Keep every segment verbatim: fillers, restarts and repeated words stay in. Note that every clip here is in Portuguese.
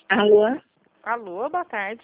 Alô? Alô, boa tarde.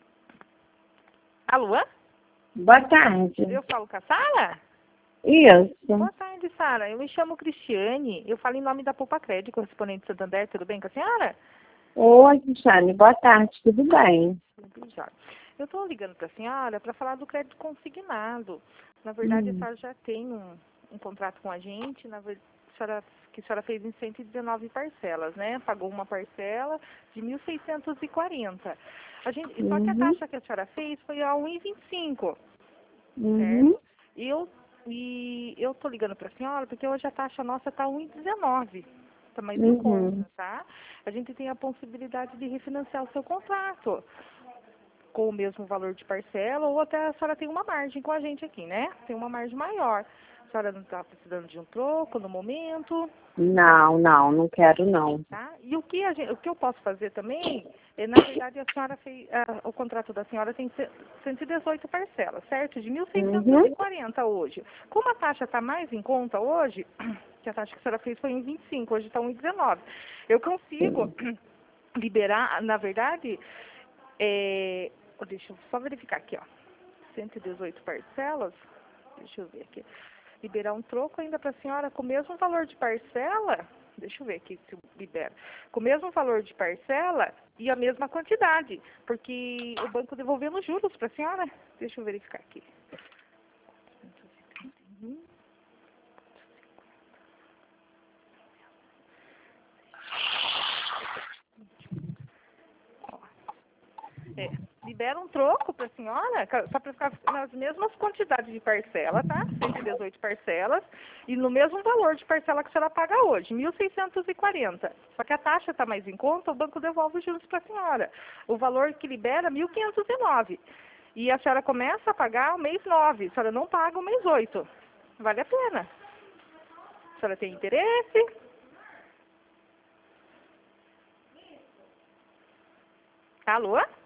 Alô? Boa tarde. Eu falo com a Sara? Isso. Boa tarde, Sara. Eu me chamo Cristiane. Eu falo em nome da Poupa Crédito, correspondente de Santander. Tudo bem com a senhora? Oi, Cristiane. Boa tarde. Tudo bem? Tudo jóia. Eu estou ligando para a senhora para falar do crédito consignado. Na verdade, Hum. a senhora já tem um, um contrato com a gente, na verdade, a senhora, que a senhora fez em cento e dezenove parcelas, né? Pagou uma parcela de mil seiscentos e quarenta. A gente, só que a Uhum. taxa que a senhora fez foi a um vírgula vinte e cinco, Uhum. certo? E eu e eu tô ligando para a senhora porque hoje a taxa nossa está um vírgula dezenove. Está mais em Uhum. conta, tá? A gente tem a possibilidade de refinanciar o seu contrato com o mesmo valor de parcela, ou até a senhora tem uma margem com a gente aqui, né? Tem uma margem maior. A senhora não está precisando de um troco no momento, Não, não, não quero não. tá? E o que, a gente, o que eu posso fazer também, é, na verdade, a senhora fez, a, o contrato da senhora tem ce- cento e dezoito parcelas, certo? De mil seiscentos e Uhum. quarenta hoje. Como a taxa está mais em conta hoje, que a taxa que a senhora fez foi em vinte e cinco, hoje está um vírgula dezenove. Eu consigo Sim. liberar, na verdade, é, oh, deixa eu só verificar aqui, ó. cento e dezoito parcelas. Deixa eu ver aqui. Liberar um troco ainda para a senhora com o mesmo valor de parcela. Deixa eu ver aqui se libera. Com o mesmo valor de parcela e a mesma quantidade. Porque o banco devolvendo juros para a senhora. Deixa eu verificar aqui. Uhum. Ó, é, libera um troco para a senhora, ca- só para ficar nas mesmas quantidades de parcela, tá? cento e dezoito parcelas, e no mesmo valor de parcela que a senhora paga hoje, mil seiscentos e quarenta. Só que a taxa está mais em conta, o banco devolve os juros para a senhora. O valor que libera, mil quinhentos e nove. E a senhora começa a pagar o mês nove, a senhora não paga o mês oito. Vale a pena. A senhora tem interesse? Alô?